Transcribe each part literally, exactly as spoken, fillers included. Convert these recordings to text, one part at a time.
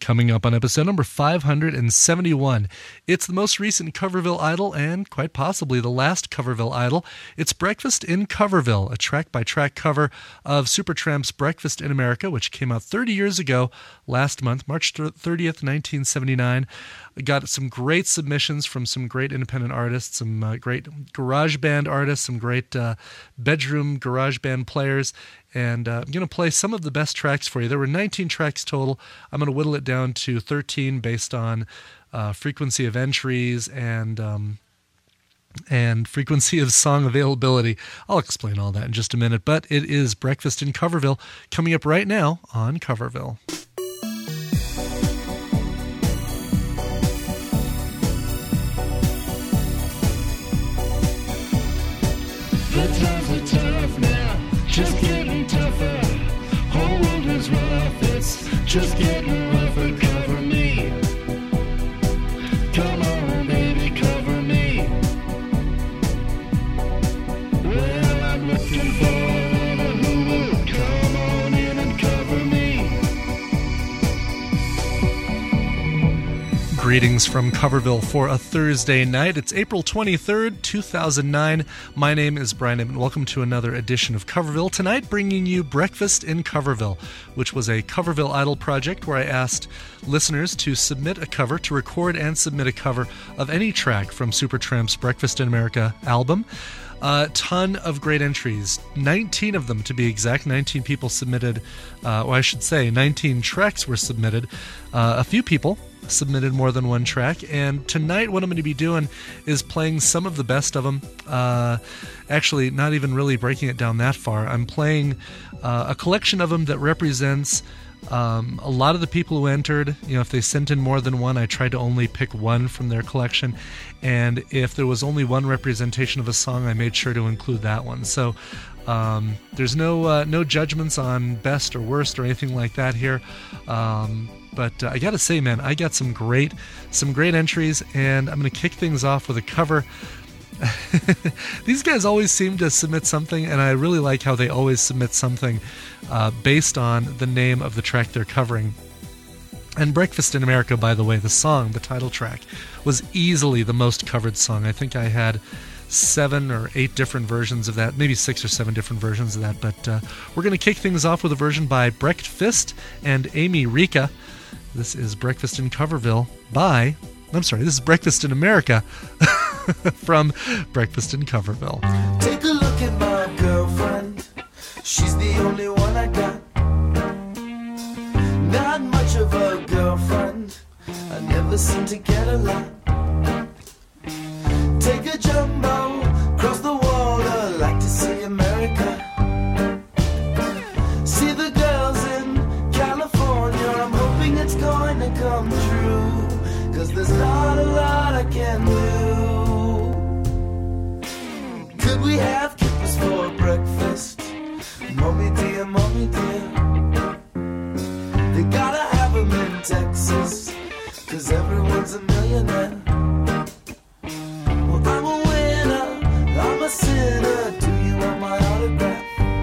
Coming up on episode number five hundred seventy-one, it's the most recent Coverville Idol and quite possibly the last Coverville Idol. It's Breakfast in Coverville, a track-by-track cover of Supertramp's Breakfast in America, which came out thirty years ago last month, March thirtieth, nineteen seventy-nine. Got some great submissions from some great independent artists, some uh, great garage band artists, some great uh, bedroom garage band players, and uh, I'm going to play some of the best tracks for you. There were nineteen tracks total. I'm going to whittle it down to thirteen based on uh, frequency of entries and um, and frequency of song availability. I'll explain all that in just a minute, but it is Breakfast in Coverville coming up right now on Coverville. The times are tough now, just getting tougher. Whole world is rough, it's just getting rougher. Cover me, come on baby, cover me. Well, I'm looking for one who will come on in and cover me. Greetings from Coverville for a Thursday night. It's April twenty-third, two thousand nine. My name is Brian and welcome to another edition of Coverville. Tonight, bringing you Breakfast in Coverville, which was a Coverville Idol project where I asked listeners to submit a cover, to record and submit a cover of any track from Supertramp's Breakfast in America album. A ton of great entries, nineteen of them to be exact. nineteen people submitted, uh, or I should say nineteen tracks were submitted. Uh, a few people submitted more than one track, and tonight what I'm going to be doing is playing some of the best of them. Uh, actually, not even really breaking it down that far. I'm playing uh, a collection of them that represents um, a lot of the people who entered. You know, if they sent in more than one, I tried to only pick one from their collection, and if there was only one representation of a song, I made sure to include that one. So um, there's no uh, no judgments on best or worst or anything like that here. Um, But uh, I gotta say, man, I got some great, some great entries, and I'm gonna kick things off with a cover. These guys always seem to submit something, and I really like how they always submit something uh, based on the name of the track they're covering. And Breakfast in America, by the way, the song, the title track, was easily the most covered song. I think I had seven or eight different versions of that, maybe six or seven different versions of that. But uh, we're going to kick things off with a version by Breakfast and Amy Rika. This is Breakfast in Coverville by, I'm sorry, this is Breakfast in America from Breakfast in Coverville. Take a look at my girlfriend. She's the only one I got. Not much of a girlfriend. I never seem to get a lot. Take a jumbo, cross the water, like to see America. See the girls in California, I'm hoping it's going to come true, 'cause there's not a lot I can do. Could we have kippers for breakfast? Mommy dear, mommy dear. They gotta have them in Texas, 'cause everyone's a millionaire. Well, I'm a winner, I'm a sinner. Do you want my autograph?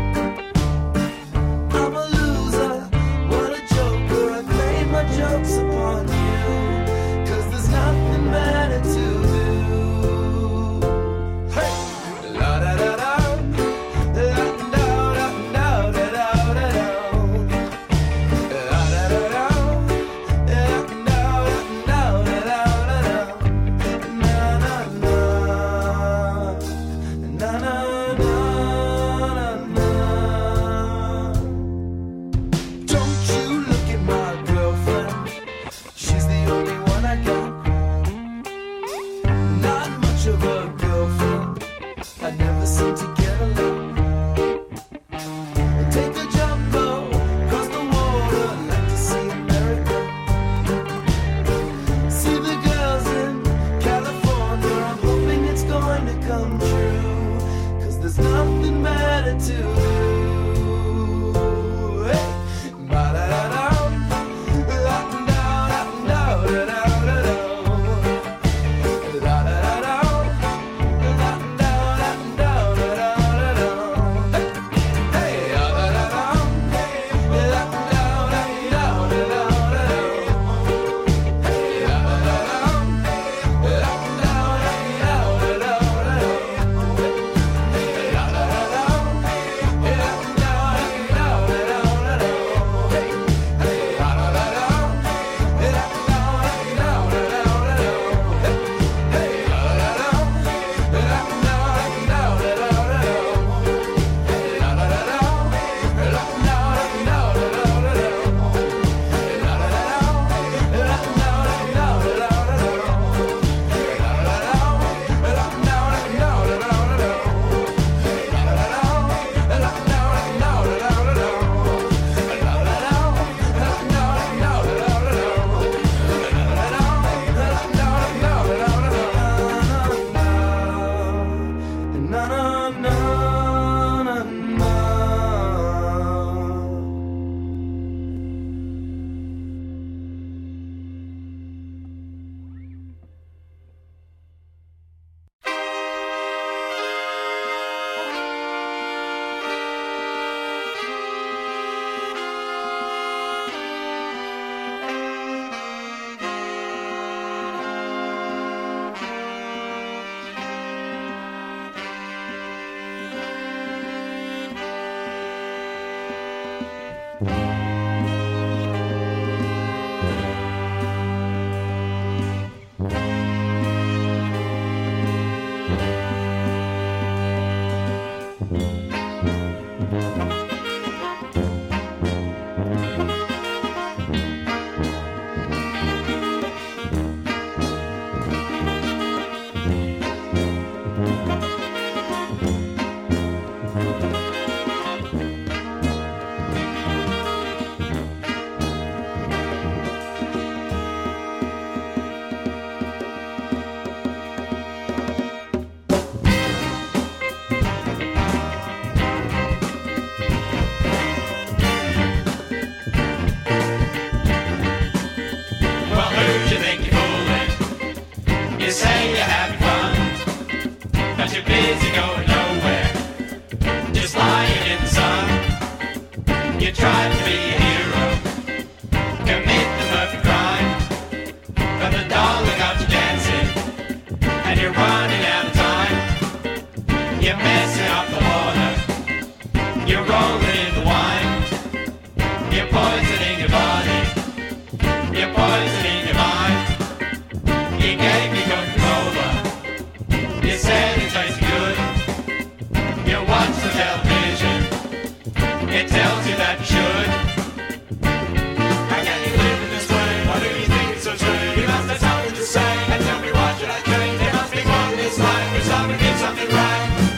I'm a loser, what a joker. I've made my jokes upon you, 'cause there's nothing better to do. Hey! La da da da, la da da da da da da da da. La da da da, la da da da da da da da. You're poisoning your mind. You gave me Coca-Cola. You said it tasted good. You watch the television. It tells you that you should. How can you live in this way? Why do you think it's so strange? You must have something to say. And tell me why should I change? There must be more in this life. We're starting to get something right.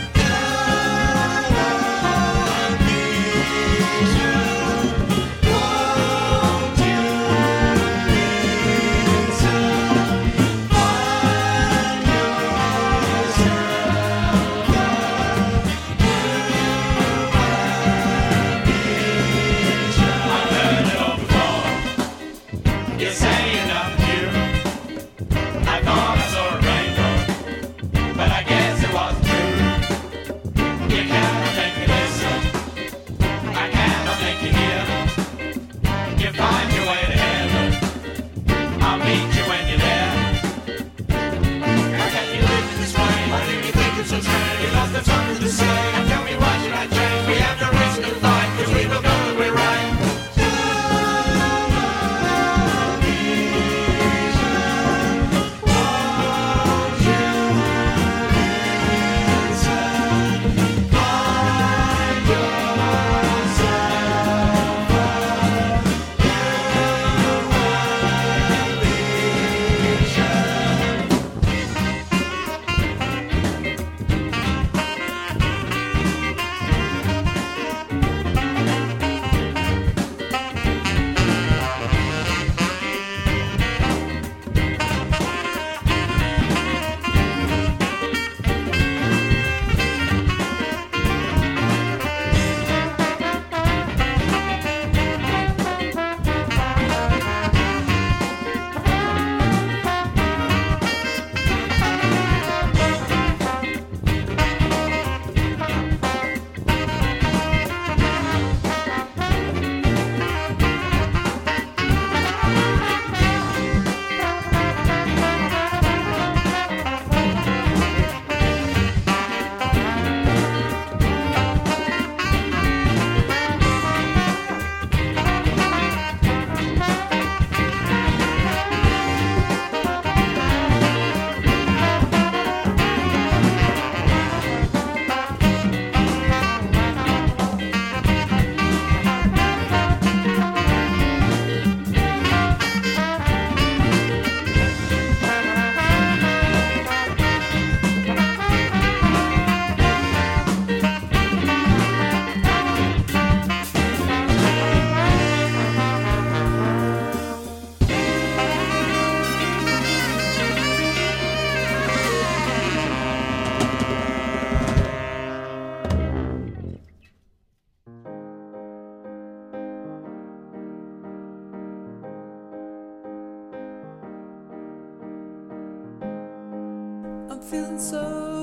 Feeling so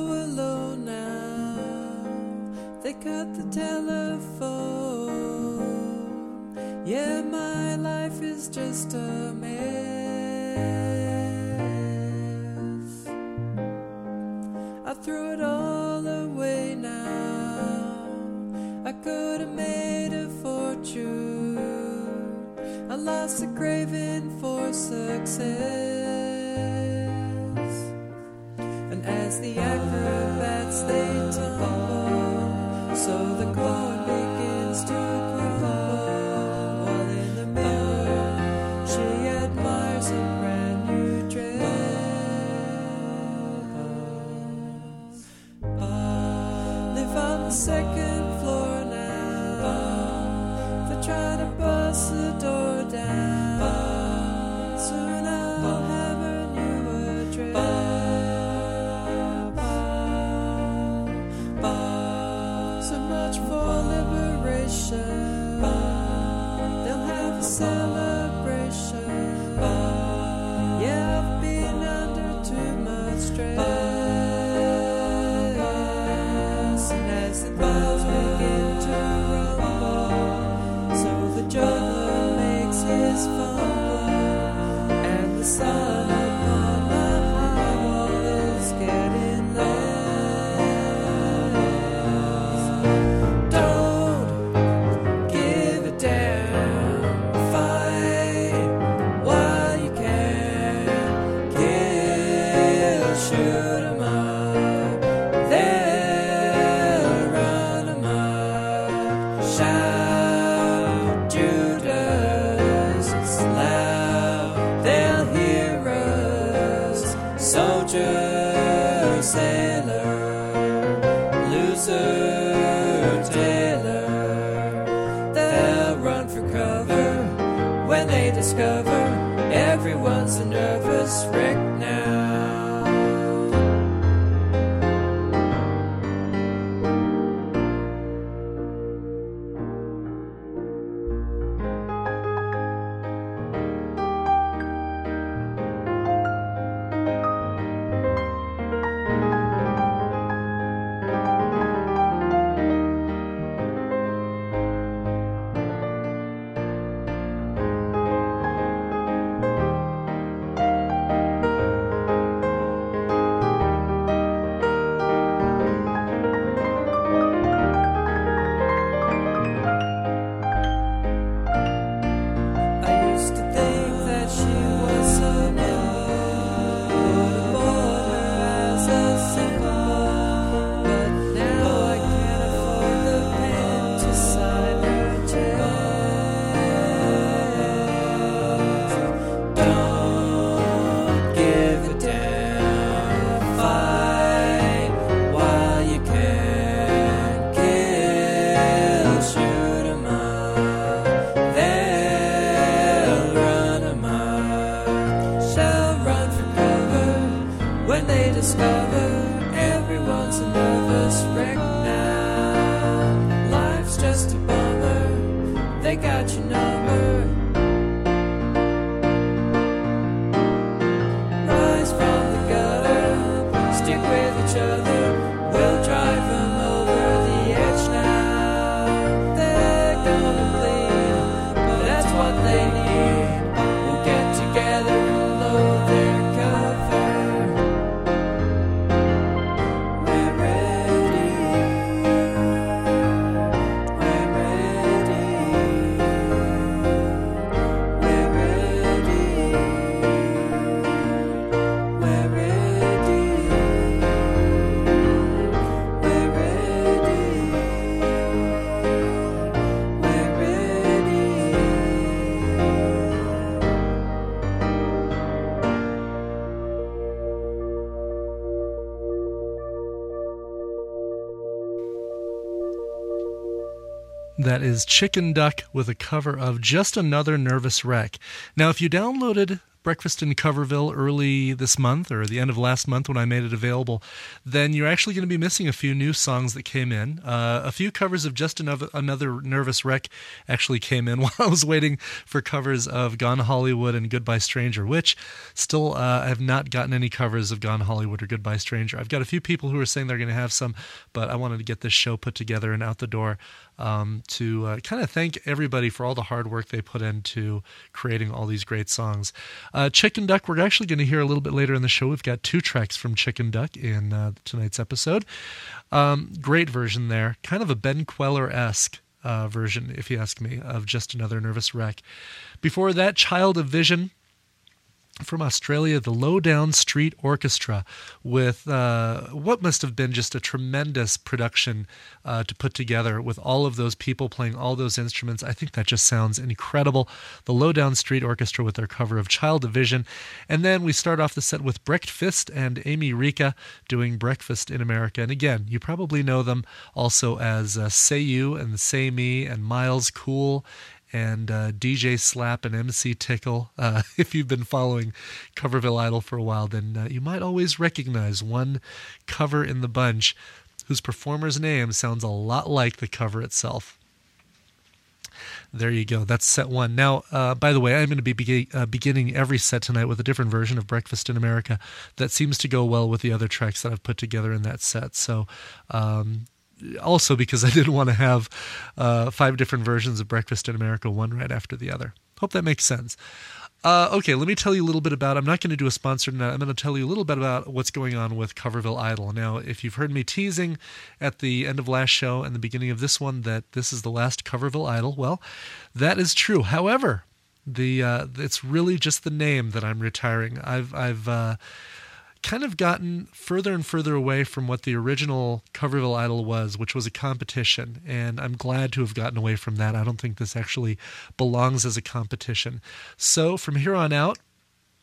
alone now. They cut the telephone. Yeah, my life is just a mess. I threw it all away now. I could have made a fortune. I lost the craving for success. As the acrobats they tumble, so the corn begins to crumble. While in the mirror she admires a brand new dress. Live on the second floor now. They try to bust the door down. Soon I'll have a new address. They'll have a celebration. Yeah, I've been under too much stress. And as the clouds begin to rumble, so the juggler makes his fumble, and the sun upon the high wall is getting less. Why? discover everyone's a nervous wreck now. That is Chicken Duck with a cover of Just Another Nervous Wreck. Now, if you downloaded Breakfast in Coverville early this month or the end of last month when I made it available, then you're actually going to be missing a few new songs that came in. Uh, a few covers of Just Another, Another Nervous Wreck actually came in while I was waiting for covers of Gone Hollywood and Goodbye Stranger, which still uh, I have not gotten any covers of Gone Hollywood or Goodbye Stranger. I've got a few people who are saying they're going to have some, but I wanted to get this show put together and out the door um, to uh, kind of thank everybody for all the hard work they put into creating all these great songs. Uh, Chicken Duck, we're actually going to hear a little bit later in the show. We've got two tracks from Chicken Duck in uh, tonight's episode. Um, great version there. Kind of a Ben Queller-esque uh, version, if you ask me, of Just Another Nervous Wreck. Before that, Child of Vision from Australia, the Lowdown Street Orchestra, with uh, what must have been just a tremendous production uh, to put together with all of those people playing all those instruments. I think that just sounds incredible. The Lowdown Street Orchestra with their cover of Child of Vision. And then we start off the set with Breakfast and Amy Rika doing Breakfast in America. And again, you probably know them also as uh, Say You and Say Me and Miles Cool and uh, D J Slap and M C Tickle. Uh, if you've been following Coverville Idol for a while, then uh, you might always recognize one cover in the bunch whose performer's name sounds a lot like the cover itself. There you go. That's set one. Now, uh, by the way, I'm going to be be- uh, beginning every set tonight with a different version of Breakfast in America that seems to go well with the other tracks that I've put together in that set. So, um, also because I didn't want to have uh, five different versions of Breakfast in America, one right after the other. Hope that makes sense. Uh, okay, let me tell you a little bit about, I'm not going to do a sponsor tonight, I'm going to tell you a little bit about what's going on with Coverville Idol. Now, if you've heard me teasing at the end of last show and the beginning of this one that this is the last Coverville Idol, well, that is true. However, the uh, it's really just the name that I'm retiring. I've I've uh, kind of gotten further and further away from what the original Coverville Idol was, which was a competition, and I'm glad to have gotten away from that. I don't think this actually belongs as a competition. So from here on out,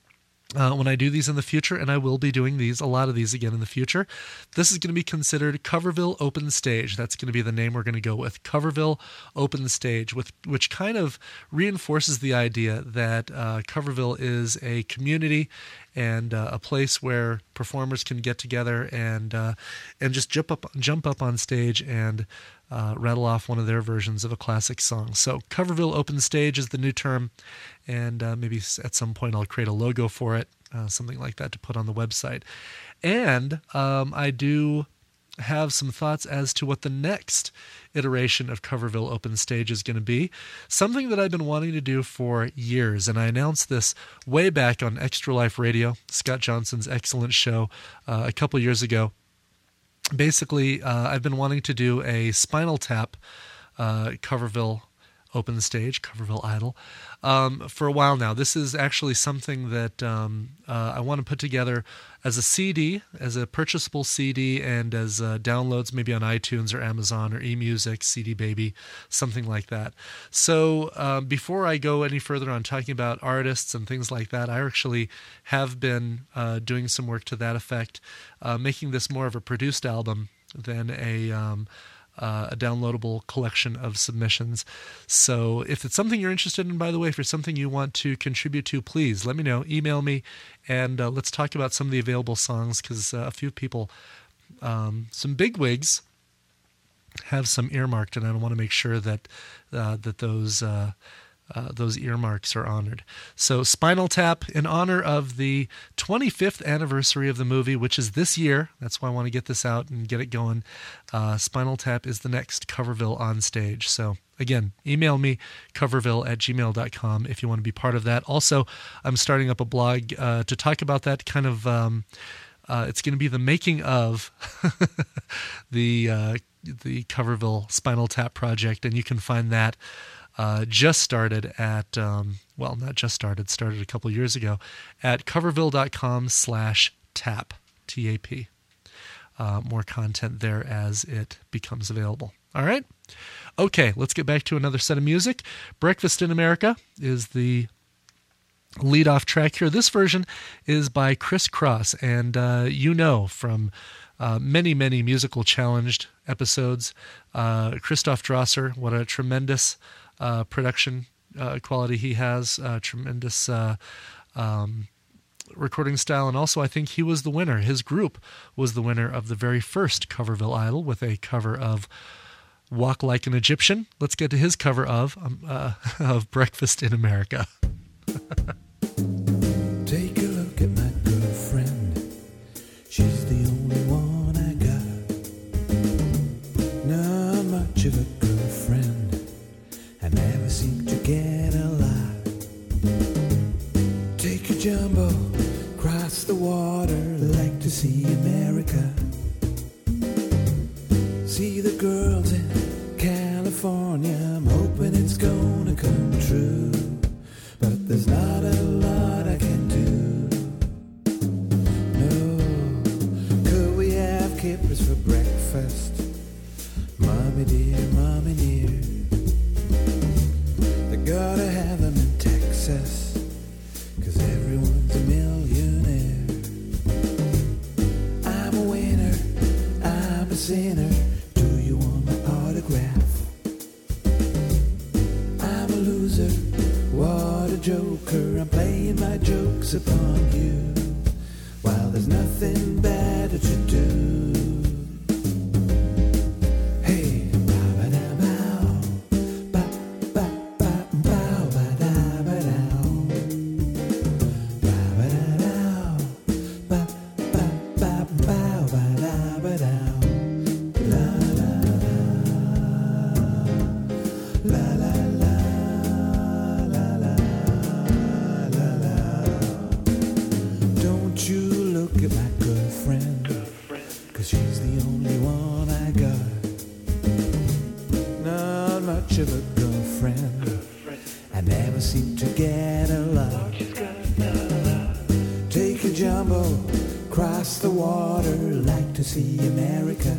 Uh, when I do these in the future, and I will be doing these, a lot of these again in the future, this is going to be considered Coverville Open Stage. That's going to be the name we're going to go with, Coverville Open Stage, with, which kind of reinforces the idea that uh, Coverville is a community and uh, a place where performers can get together and uh, and just jump up jump up on stage and uh, rattle off one of their versions of a classic song. So Coverville Open Stage is the new term, and uh, maybe at some point I'll create a logo for it, uh, something like that to put on the website. And um, I do have some thoughts as to what the next iteration of Coverville Open Stage is going to be. Something that I've been wanting to do for years, and I announced this way back on Extra Life Radio, Scott Johnson's excellent show, uh, a couple years ago. Basically, uh, I've been wanting to do a Spinal Tap uh, Coverville Open Stage, Coverville Idol, um, for a while now. This is actually something that um, uh, I want to put together as a C D, as a purchasable C D, and as uh, downloads maybe on iTunes or Amazon or eMusic, C D Baby, something like that. So um, before I go any further on talking about artists and things like that, I actually have been uh, doing some work to that effect, uh, making this more of a produced album than a... Um, Uh, a downloadable collection of submissions. So if it's something you're interested in, by the way, if it's something you want to contribute to, please let me know. Email me, and uh, let's talk about some of the available songs, because uh, a few people, um, some bigwigs, have some earmarked, and I want to make sure that uh, that those uh, uh, those earmarks are honored. So Spinal Tap, in honor of the twenty-fifth anniversary of the movie, which is this year. That's why I want to get this out and get it going. Uh, Spinal Tap is the next Coverville on stage. So again, email me, coverville at gmail dot com, if you want to be part of that. Also, I'm starting up a blog uh, to talk about that kind of... Um, uh, it's going to be the making of the uh, the Coverville Spinal Tap project, and you can find that Uh, just started at, um, well, not just started, started a couple years ago, at coverville.com slash tap, T A P. Uh, more content there as it becomes available. All right? Okay, let's get back to another set of music. Breakfast in America is the lead-off track here. This version is by Chris Cross, and uh, you know from uh, many, many musical challenged episodes, uh, Christoph Drosser, what a tremendous Uh, production uh, quality he has, uh, tremendous uh, um, recording style, and also I think he was the winner. His group was the winner of the very first Coverville Idol with a cover of Walk Like an Egyptian. Let's get to his cover of um, uh, of Breakfast in America. Take a look at my girlfriend. She's the only one I got. Not much of a girlfriend. I never seem to get a lot. Take a jumbo, cross the water, like to see America. See the girls in California, I'm hoping it's gonna come true. But there's not a lot I can do. No, could we have kippers for breakfast? Mommy dear, mommy dear. Gotta have them in Texas, 'cause everyone's a millionaire. I'm a winner, I'm a sinner. Do you want my autograph? I'm a loser, what a joker. I'm playing my jokes upon you, while there's nothing better to do. See America.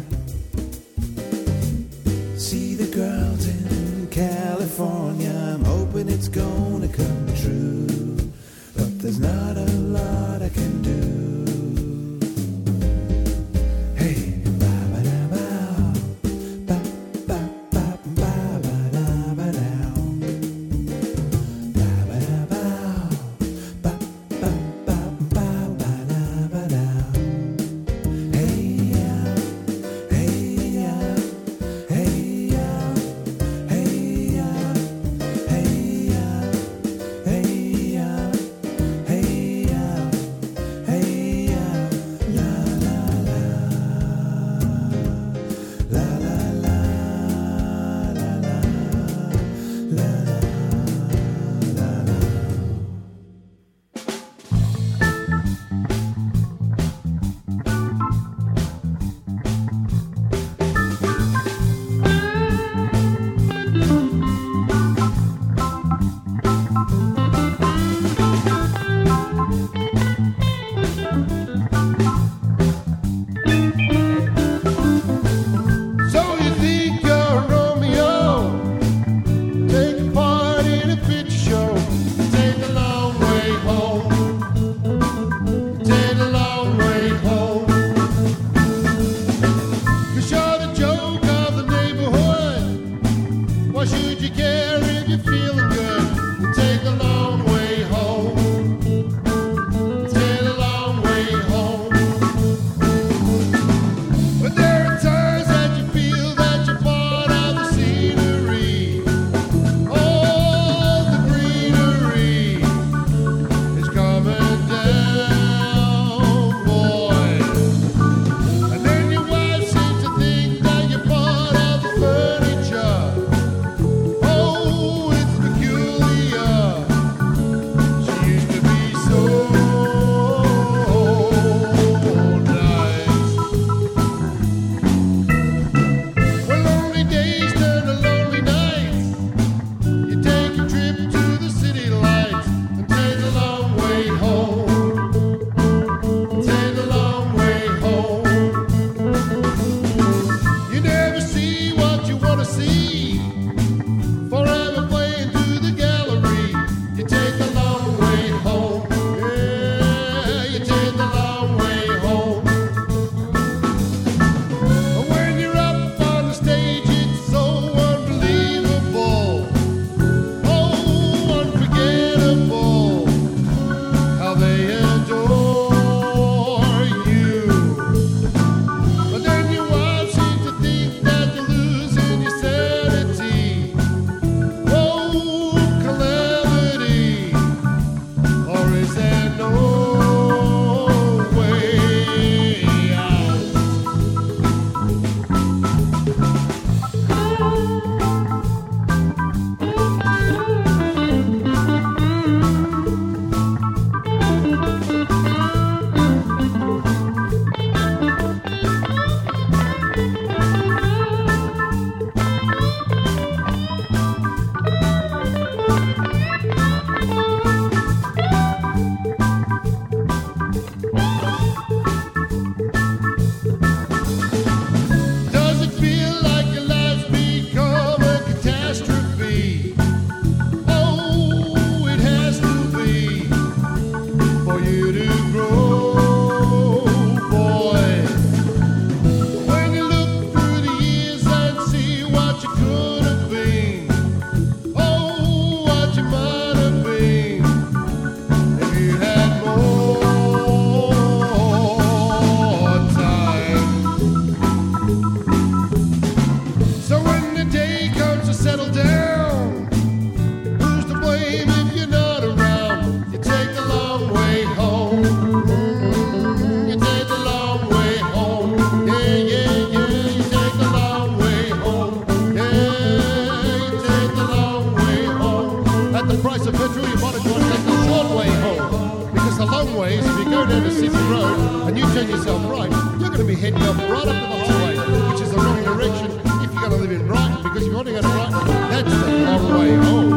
See the girls in California. I'm hoping it's gonna come true. But there's not a lot I can do. Hey, ba ba da bow, ba ba ba ba ba da ba dow, ba ba da bow, ba ba ba ba ba da ba dow. Hey yeah, hey yeah, hey yeah, hey yeah, hey yeah, hey yeah, hey yeah, hey yeah, la la la, la la la, la la, la la, la la. So you think you're Romeo? Take part in a picture show. Take a long way home. Take a long way home. 'Cause you're the joke of the neighborhood. Why should you care if you're feeling good? Take a long way home. Take a long way home. But there are times that you feel that you're part of the scenery. All the greenery is coming down, boy. And then your wife seems to think that you're part of the furniture. Oh, it's peculiar. She used to be so nice. When lonely days turn to lonely nights, you take a trip to the city lights and take a long way home. Take a long way home. You never see what you want to see. Forever playing through the gallery. You take a long way home. Yeah, you take a long way home. And when you're up on the stage, it's so unbelievable. Oh, unforgettable. How they adore you. But then your wife seems to think that you're losing your sanity. Oh, calamity. Or is there no way out? Does it feel like your life's become a catastrophe? Oh, it has to be for you to grow, boy. When you look through the years and see what you could have been, oh, what you might have been if you had more time. So when the day comes to settle down, who's to blame if you're not around? You take a long way home. Mm, You take a long way home. Yeah, yeah, yeah. You take a long way home. Yeah, you take a long way home. At the price of petrol, you might as well take the short way home. Because the long ways, if you go down the city road and you turn yourself right, you're going to be heading up right up to the highway, which is the wrong direction if you're going to live in Brighton. Because if you want to go to Brighton, that's the long way home.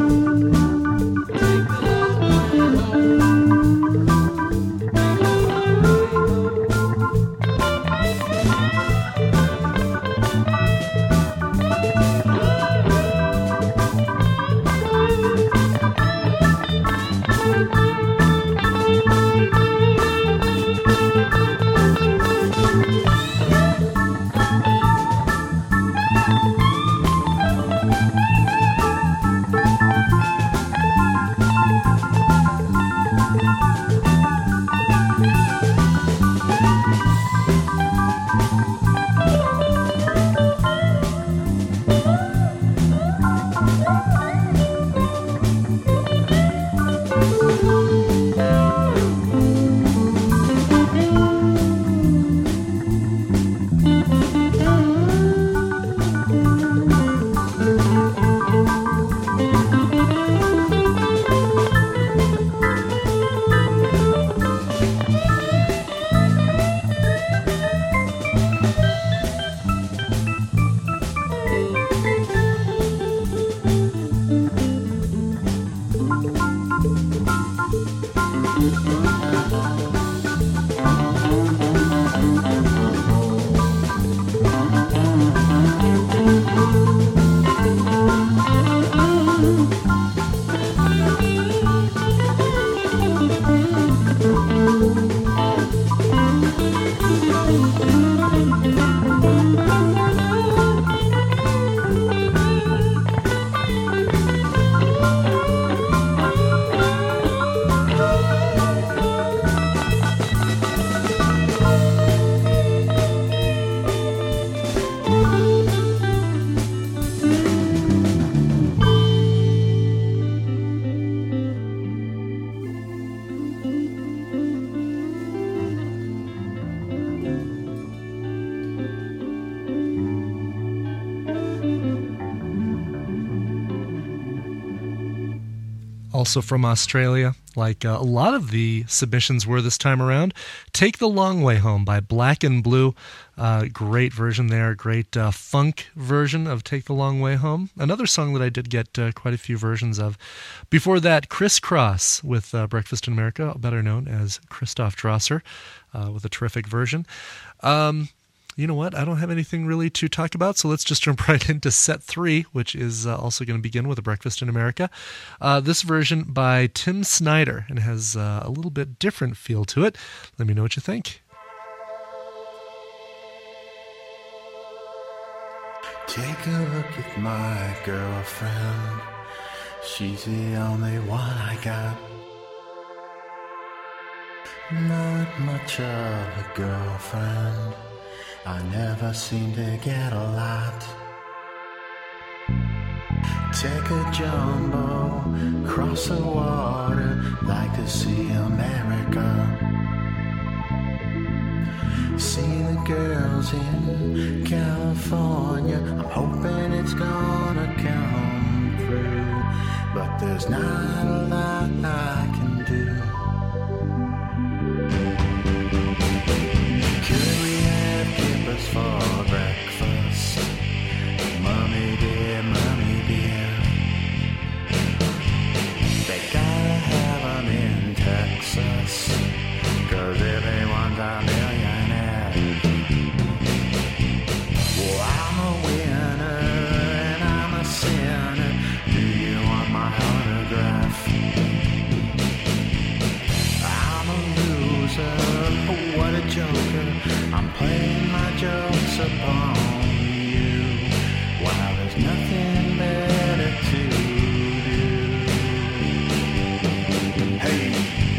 Also from Australia, like uh, a lot of the submissions were this time around. Take the Long Way Home by Black and Blue. Uh, great version there. Great uh, funk version of Take the Long Way Home. Another song that I did get uh, quite a few versions of. Before that, Criss Cross with uh, Breakfast in America, better known as Christoph Drosser, uh, with a terrific version. Um... You know what? I don't have anything really to talk about, so let's just jump right into set three, which is uh, also going to begin with A Breakfast in America. Uh, this version by Tim Snyder, and has uh, a little bit different feel to it. Let me know what you think. Take a look at my girlfriend. She's the only one I got. Not much of a girlfriend. I never seem to get a lot. Take a jumbo, cross the water, like to see America. See the girls in California, I'm hoping it's gonna come through, but there's not a lot I can do. For breakfast, mommy dear, mommy dear. They gotta have them in Texas, cause everyone's a millionaire. Well, I'm a winner and I'm a sinner. Do you want my autograph? I'm a loser, what a joker. I'm playing my jokes upon you, while there's nothing better to do. Hey.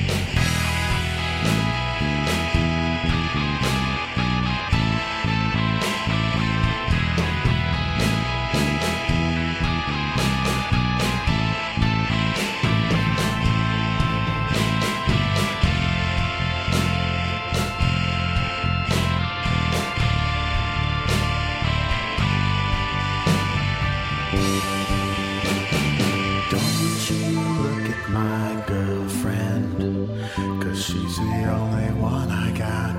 She's the only one I got.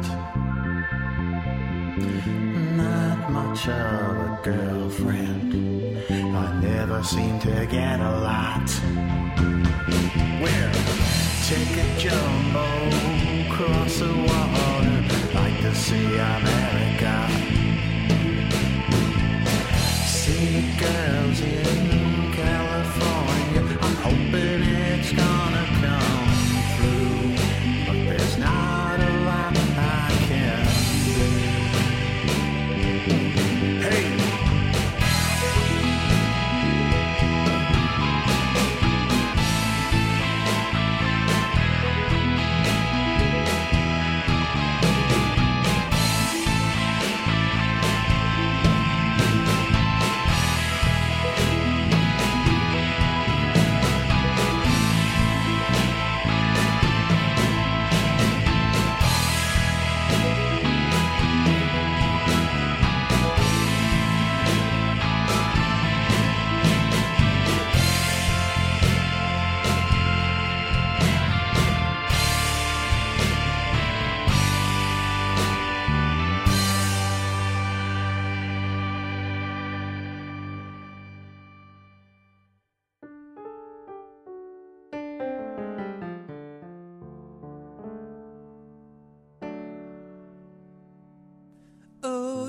Not much of a girlfriend. I never seem to get a lot. Well, take a jumbo, cross the water, like to see America. See the girls in California, I'm hoping it's gonna come. There's not a lot I can do. Hey!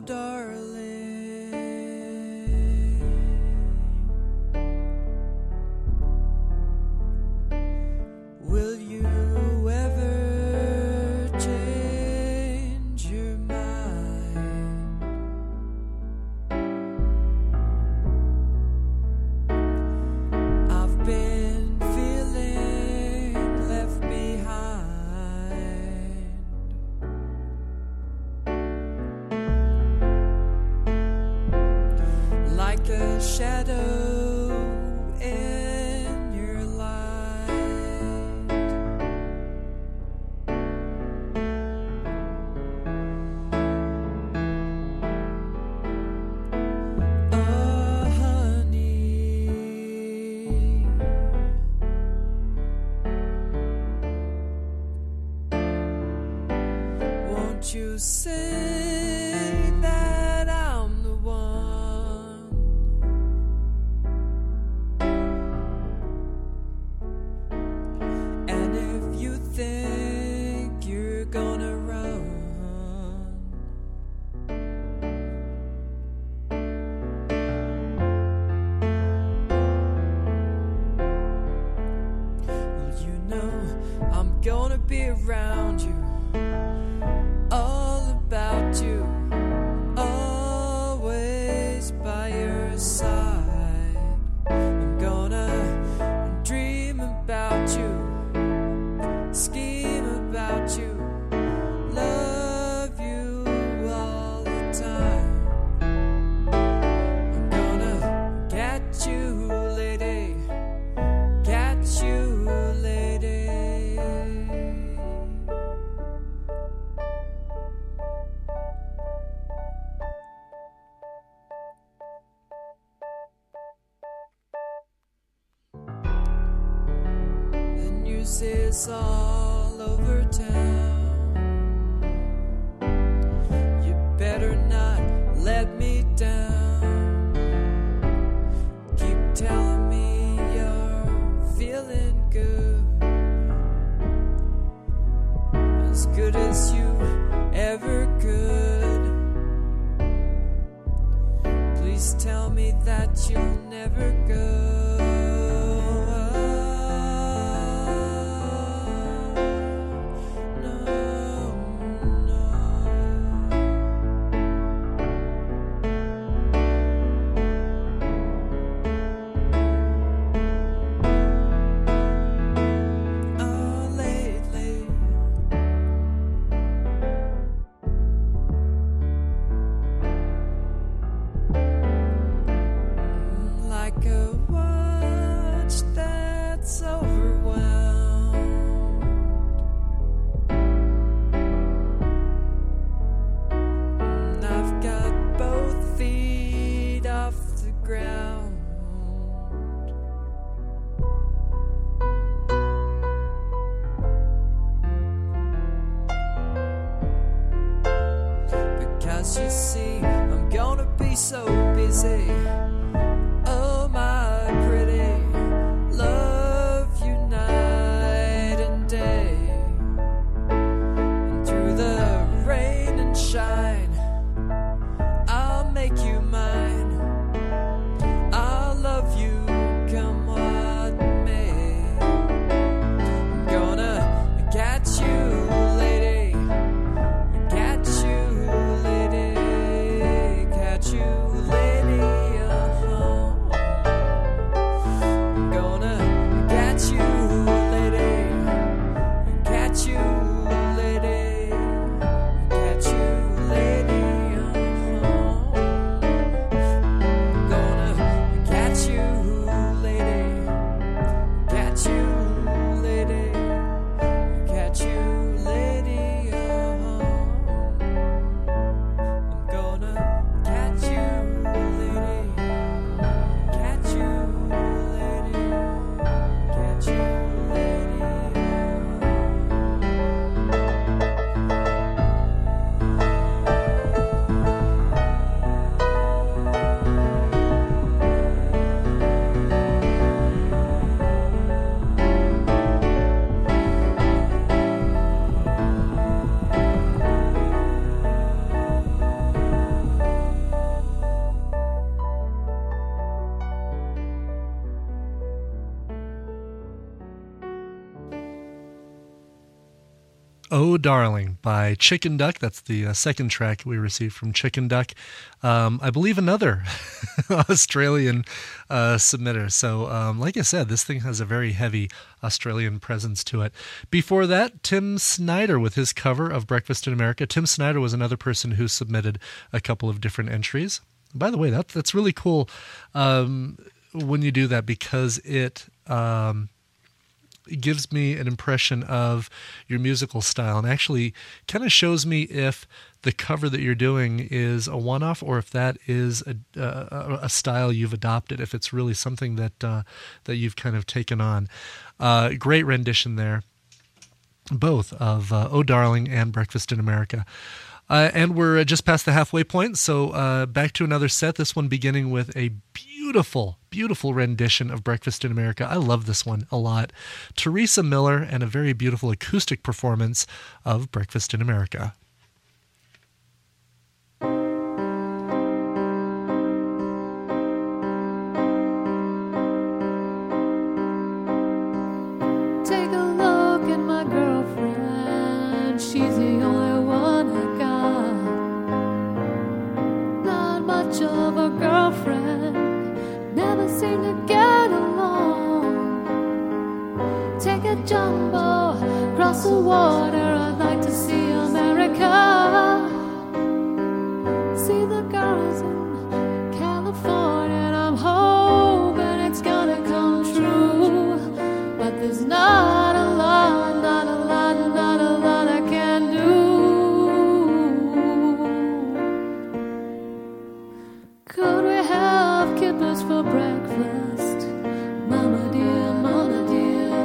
Will you ever change your mind? I've been feeling left behind. Like a shadow in your light. Oh, honey, won't you say that I'm the one? And if you think you're gonna run, well, you know I'm gonna be around you, all about you, always by your side. I'm gonna dream about you, scheme about you, love you all the time. I'm gonna get you, lady, get you, lady. The news is all over town. You better not let me down. Keep telling me you're feeling good, as good as you ever could. Please tell me that you'll never go. No, no. Oh, lately, like a watch that's overwhelmed. And I've got both feet off the ground. Because you see, I'm gonna be so busy. Oh, my pretty, love you night and day. And through the rain and shine, I'll make you mine. I'll love you come what may. I'm gonna catch you, lady, catch you, lady, catch you, lady. Oh. Oh Darling by Chicken Duck. That's the uh, second track we received from Chicken Duck. Um, I believe another Australian uh, submitter. So um, like I said, this thing has a very heavy Australian presence to it. Before that, Tim Snyder with his cover of Breakfast in America. Tim Snyder was another person who submitted a couple of different entries. By the way, that, that's really cool um, when you do that, because it... Um, It gives me an impression of your musical style, and actually kind of shows me if the cover that you're doing is a one-off or if that is a, a, a style you've adopted, if it's really something that uh, that you've kind of taken on. Uh, great rendition there, both of uh, Oh Darling and Breakfast in America. Uh, and we're just past the halfway point, so uh, back to another set, this one beginning with a beautiful, beautiful rendition of Breakfast in America. I love this one a lot. Teresa Miller and a very beautiful acoustic performance of Breakfast in America. Take a look at my girlfriend, she's the only one I got. Not much of a girlfriend, never seem to get along. Take a jumbo across the water, I'd like to see America. See the girls in California, and I'm hoping it's gonna come true. But there's not a lot, not a lot, not a lot I can do. Could we have kippers for breakfast? Mama dear, mama dear.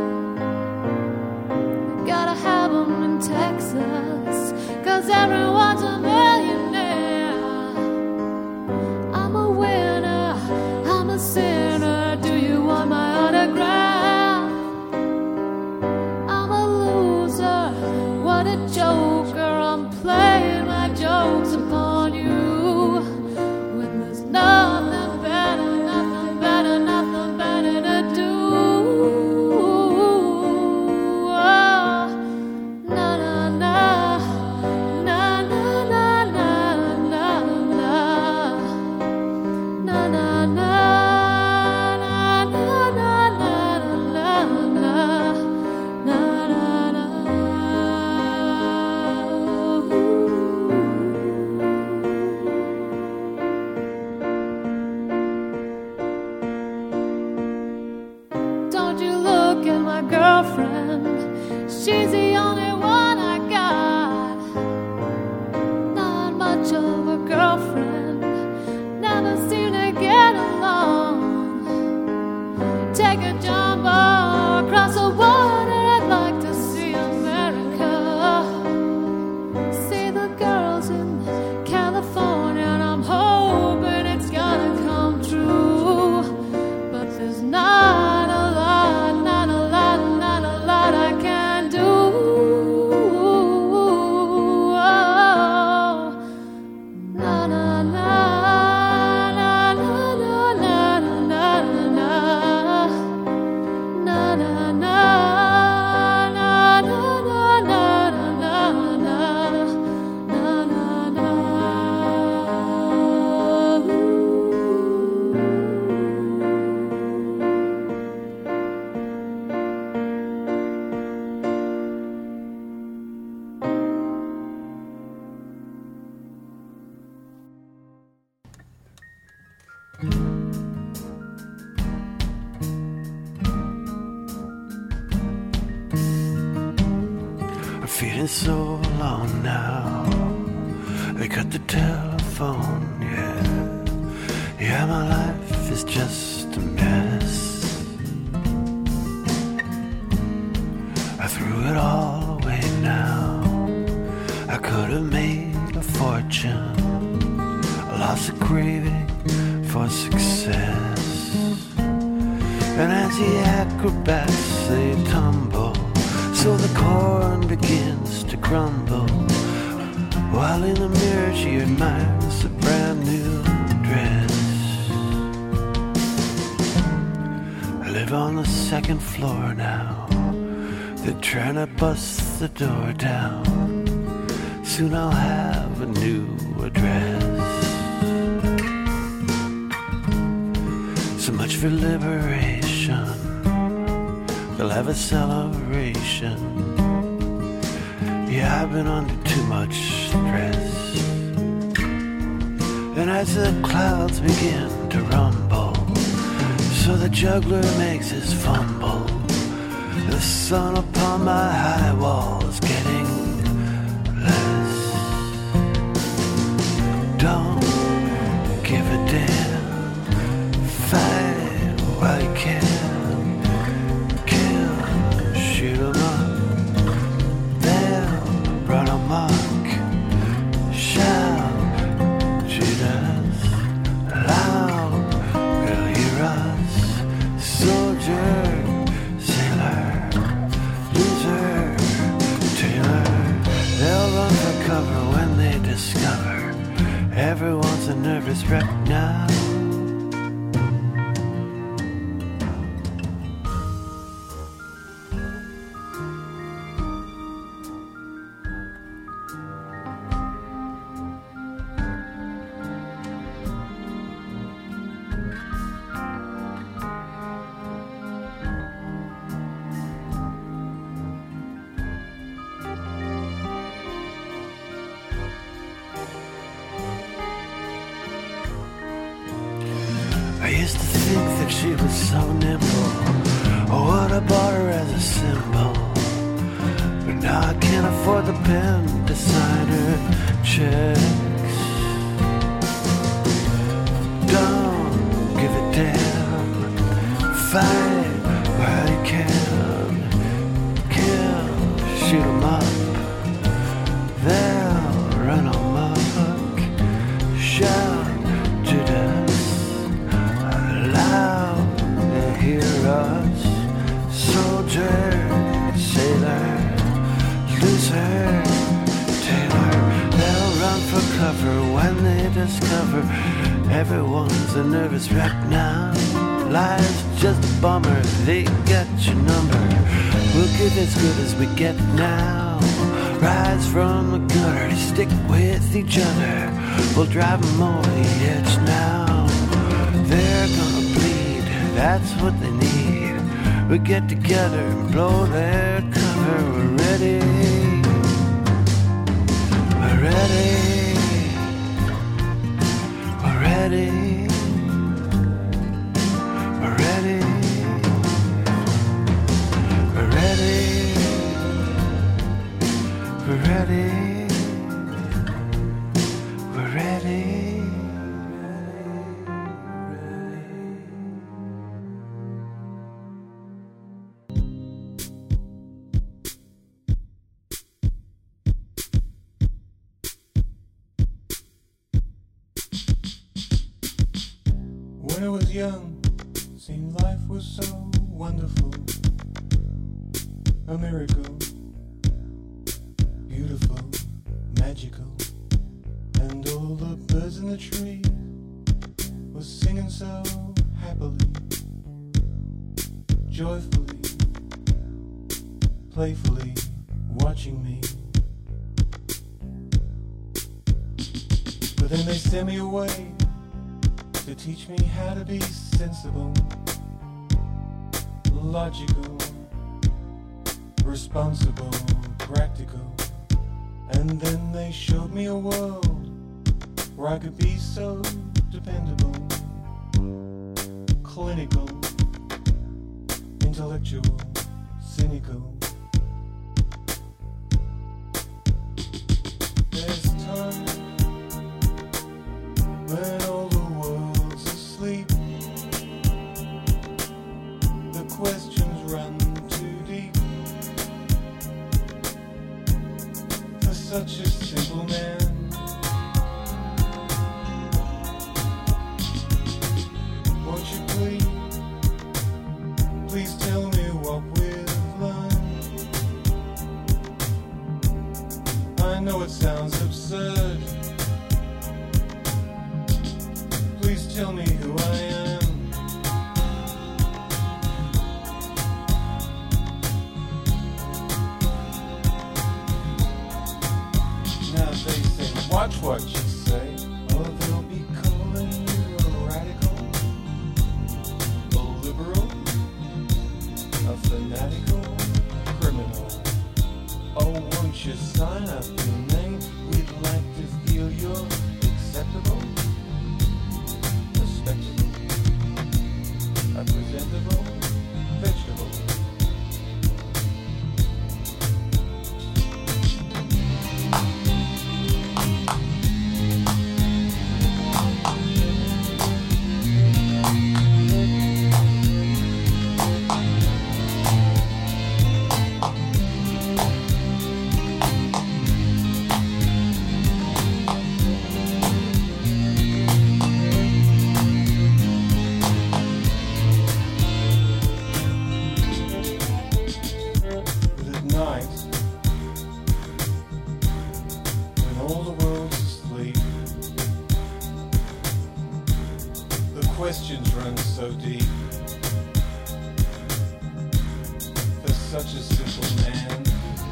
Gotta have them in Texas, 'cause everyone's a millionaire. I'm a winner, I'm a sinner, do you want my autograph? I'm a loser, what a joker, I'm playing my jokes upon you. When there's nothing better, nothing better, nothing better to do. Oh, na na na, na na na na na na, na na na, na na na na na na na. Don't you look at my girlfriend, she's the only one I got. Not much of a girlfriend, never seem to get along. Take a jumbo across the water, I'd like to see America. See the girls in California, and I'm hoping it's gonna come true. But there's not a lot, not a lot, not a lot I can do. Oh, na na na, na na na na na na, na na na, na na na na na na, na na I'm feeling so alone now. They cut the telephone, yeah. Yeah, my life is just a mess. I threw it all away now. I could have made a fortune. I lost the craving for success. And as the acrobats they tumble, so the corn begins to crumble, while in the mirror she admires a brand new dress. I live on the second floor now. They're trying to bust the door down. Soon I'll have a new address. So much for liberation. They'll have a celebration. Yeah, I've been under too much stress. And as the clouds begin to rumble, so the juggler makes his fumble, the sun upon my high wall is getting less. Don't give a damn. Fight while you can. Kill, shoot 'em up. They'll run amok. Shout, Judas, loud, they'll hear us. Soldier, sailor, loser, tailor. They'll run for cover when they discover everyone's a nervous wreck now. I used to think that she was so nimble. Oh, what I bought her as a symbol. But now I can't afford the pen to sign her checks. Don't give a damn. Fight while you can. Kill, shoot 'em up. They'll run amok. Shout, Judas, loud, they hear us. Soldier, sailor, loser, tailor. They'll run for cover when they discover everyone's a nervous wreck now. Life's just a bummer, they got your number. We'll get as good as we get now. Rise from the gutter, stick with each other. We'll drive them over the edge now. They're gonna bleed, that's what they need. We get together and blow their cover. We're ready. We're ready. We're ready. We're ready. We're ready. We're ready. We're ready. When I was young, seemed life was so wonderful. A miracle, beautiful, magical. And all the birds in the tree were singing so happily, joyfully, playfully, watching me. But then they sent me away to teach me how to be sensible, logical, responsible, practical. And then they showed me a world where I could be so dependable, clinical, intellectual, cynical. There's time when all the world's asleep. The questions run too deep for such a simple man. Won't you please, please tell me what we've learned? I know it sounds absurd. Please tell me who I am. Watch what you say, or they'll be calling you a radical, a liberal, a fanatical criminal. Oh, won't you sign up your name? We'd like to feel you're acceptable, respectable, a presentable vegetable. Questions run so deep for such a simple man.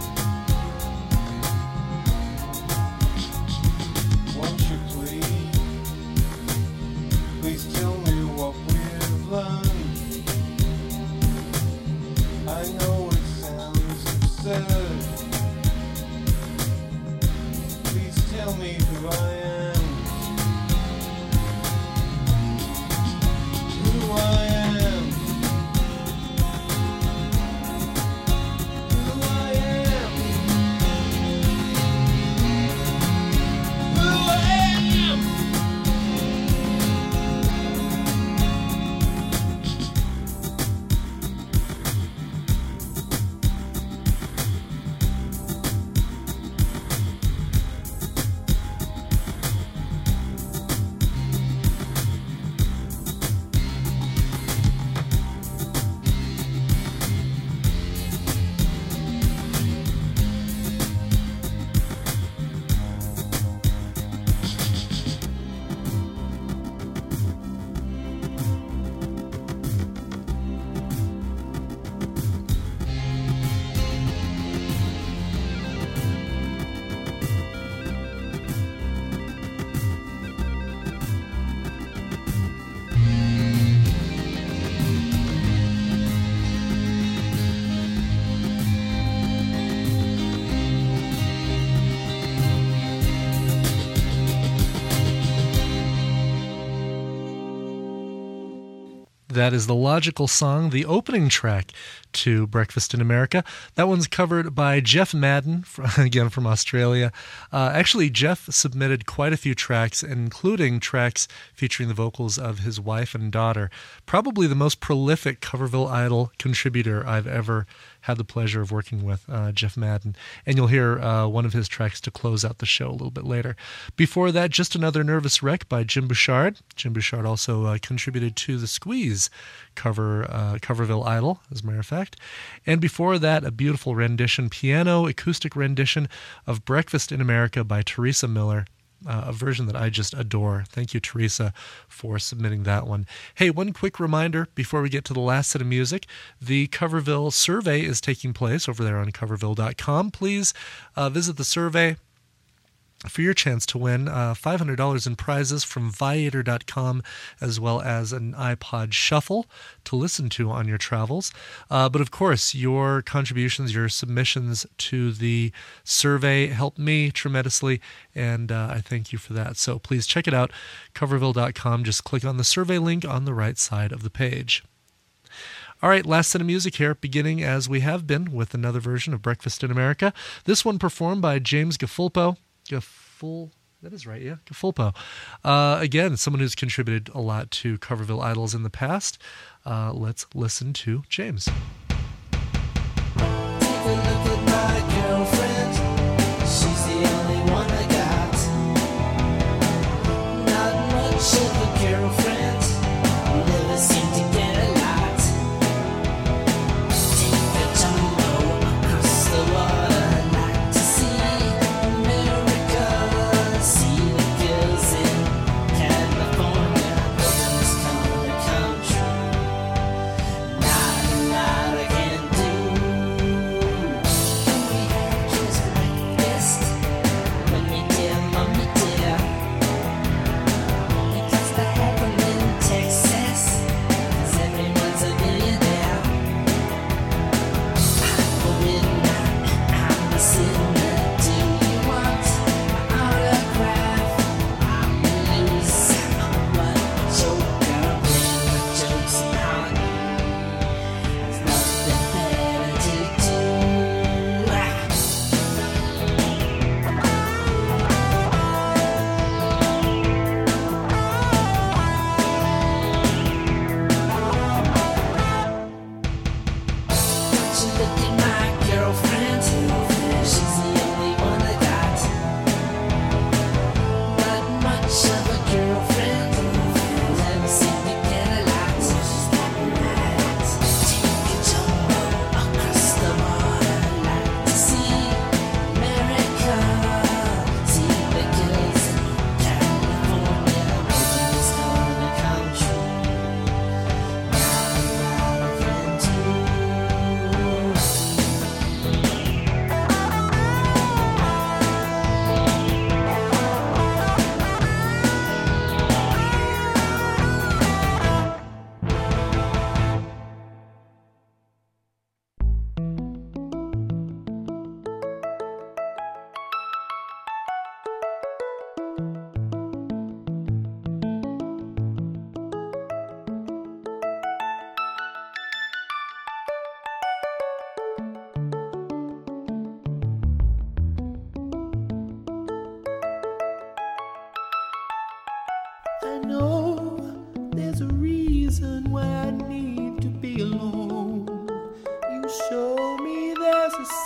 Won't you please, please tell me what we've learned? I know it sounds absurd. Please tell me who I am. Who I am. Who I am. Who I am. That is the Logical Song, the opening track to Breakfast in America. That one's covered by Jeff Madden, again from Australia. Uh, actually, Jeff submitted quite a few tracks, including tracks featuring the vocals of his wife and daughter. Probably the most prolific Coverville Idol contributor I've ever had the pleasure of working with, uh, Jeff Madden. And you'll hear uh, one of his tracks to close out the show a little bit later. Before that, Just Another Nervous Wreck by Jim Bouchard. Jim Bouchard also uh, contributed to the Squeeze cover, uh, Coverville Idol, as a matter of fact. And before that, a beautiful rendition, piano acoustic rendition of Breakfast in America by Teresa Miller. Uh, a version that I just adore. Thank you, Teresa, for submitting that one. Hey, one quick reminder before we get to the last set of music. The Coverville survey is taking place over there on coverville dot com. Please uh, visit the survey for your chance to win uh, five hundred dollars in prizes from viator dot com, as well as an iPod Shuffle to listen to on your travels. Uh, but of course, your contributions, your submissions to the survey help me tremendously, and uh, I thank you for that. So please check it out, coverville dot com. Just click on the survey link on the right side of the page. All right, last set of music here, beginning as we have been with another version of Breakfast in America. This one performed by James Gafulpo. Gaful, that is right, yeah, Gafulpo. Uh, again, someone who's contributed a lot to Coverville Idols in the past. Uh, let's listen to James. Take a look at my girlfriend. She's the only one I got. Not much of a girlfriend. Never seem to get a lot. Take a jumbo across the water. Like to see America. See the girls in California. Nothing's gonna come true. Not a lot of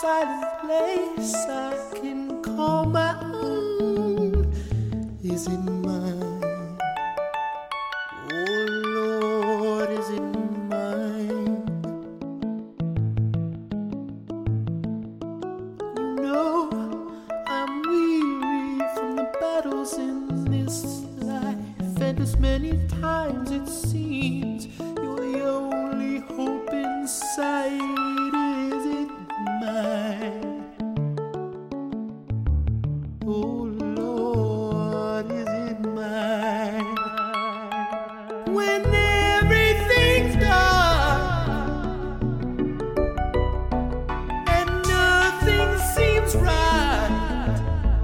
silent place I can call my own. Is it mine? Oh Lord, is it mine? You know I'm weary from the battles in this life, and as many times it seems you're the only hope in sight. Is it mine? Oh Lord, is it mine? When everything's dark and nothing seems right,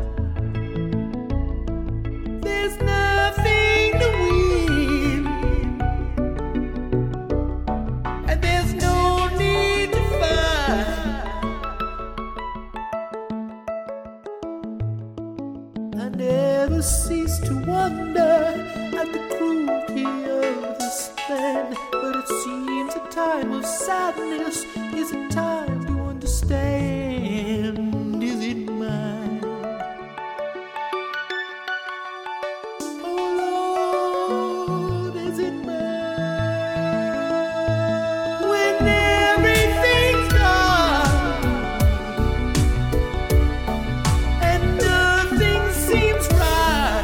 there's nothing to win, and there's no need to fight. I never cease to wonder at the cruelty of this land, but it seems a time of sadness is a time to understand. Is it mine? Oh Lord, is it mine? When everything's dark and nothing seems right,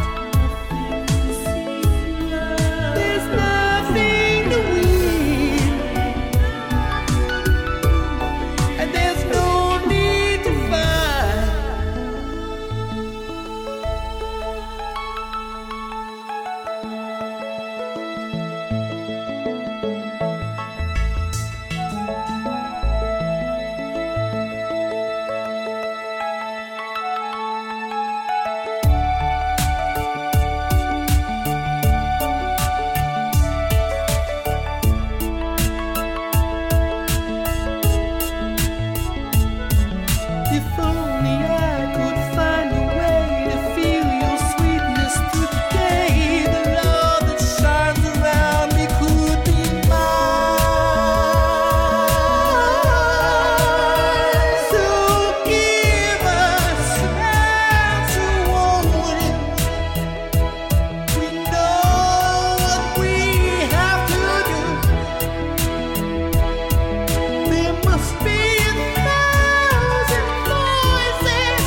there's nothing to win, and there's no need to fight. If only I could find a way to feel your sweetness through the day, the love that shines around me could be mine. So give us hands to hold it. We know what we have to do. There must be a thousand voices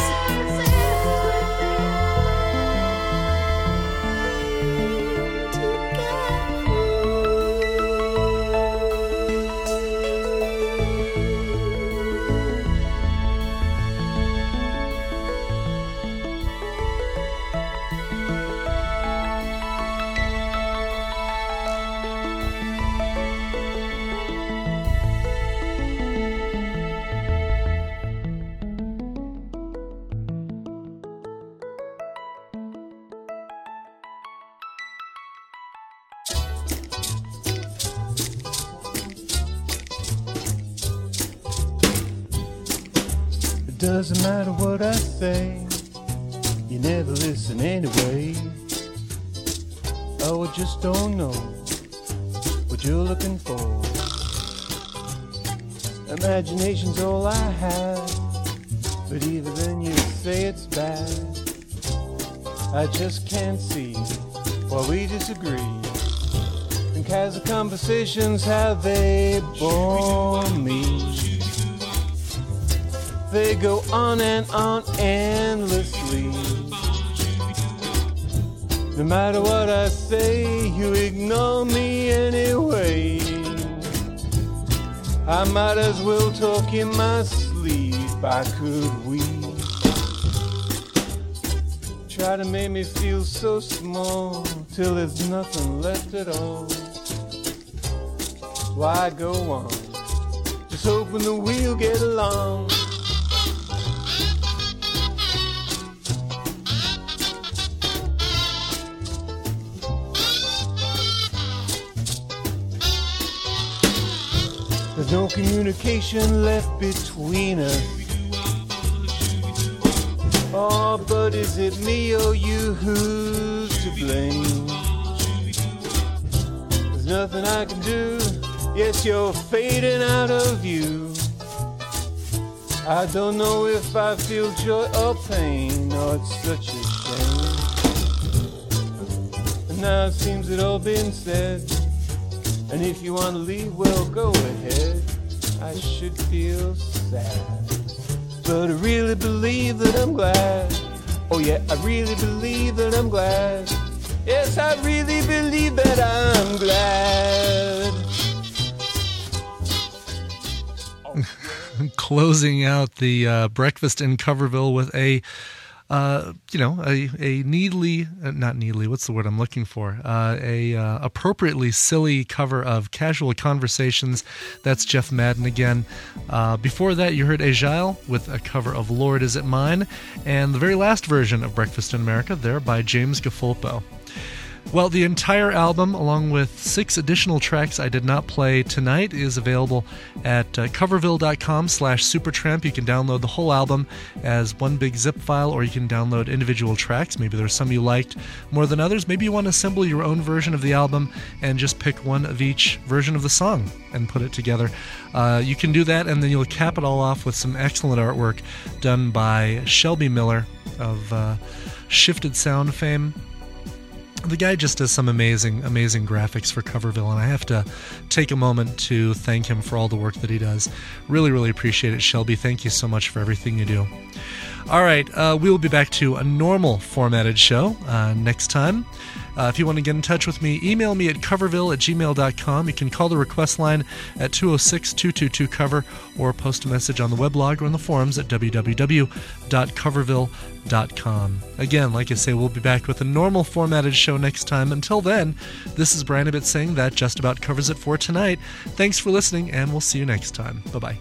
to get It doesn't matter what I say, you never listen anyway. Oh, I just don't know what you're looking for. Imagination's all I have, but even then you say it's bad. I just can't see why we disagree. And casual conversations, how they bore me. They go on and on endlessly. No matter what I say, you ignore me anyway. I might as well talk in my sleep. Why could we try to make me feel so small till there's nothing left at all? Why go on, just hoping that we'll get along? There's no communication left between us. Oh, but is it me or you who's to blame? There's nothing I can do. Yes, you're fading out of view. I don't know if I feel joy or pain. Oh, it's such a shame. And now it seems it all been said. And if you want to leave, well, go ahead. I should feel sad, but I really believe that I'm glad. Oh yeah, I really believe that I'm glad. Yes, I really believe that I'm glad. Closing out the uh, Breakfast in Coverville with a, uh, you know, a, a needly, uh, not needly, what's the word I'm looking for? Uh, a uh, appropriately silly cover of Casual Conversations. That's Jeff Madden again. Uh, before that, you heard Agile with a cover of Lord Is It Mine, and the very last version of Breakfast in America there by James Gafulpo. Well, the entire album, along with six additional tracks I did not play tonight, is available at uh, coverville.com slash supertramp. You can download the whole album as one big zip file, or you can download individual tracks. Maybe there's some you liked more than others. Maybe you want to assemble your own version of the album and just pick one of each version of the song and put it together. Uh, you can do that, and then you'll cap it all off with some excellent artwork done by Shelby Miller of uh, Shifted Sound fame. The guy just does some amazing, amazing graphics for Coverville, and I have to take a moment to thank him for all the work that he does. Really, really appreciate it, Shelby. Thank you so much for everything you do. All right, uh, we will be back to a normal formatted show uh, next time. Uh, if you want to get in touch with me, email me at coverville at gmail dot com. You can call the request line at two oh six, two two two, cover or post a message on the weblog or on the forums at w w w dot coverville dot com. Again, like I say, we'll be back with a normal formatted show next time. Until then, this is Brian Ibbott saying that just about covers it for tonight. Thanks for listening, and we'll see you next time. Bye-bye.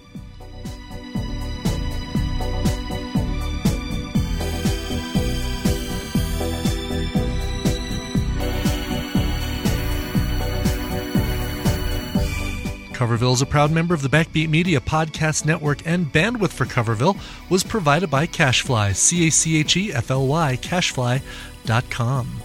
Coverville is a proud member of the Backbeat Media Podcast Network, and bandwidth for Coverville was provided by CacheFly, C A C H E F L Y, cachefly dot com.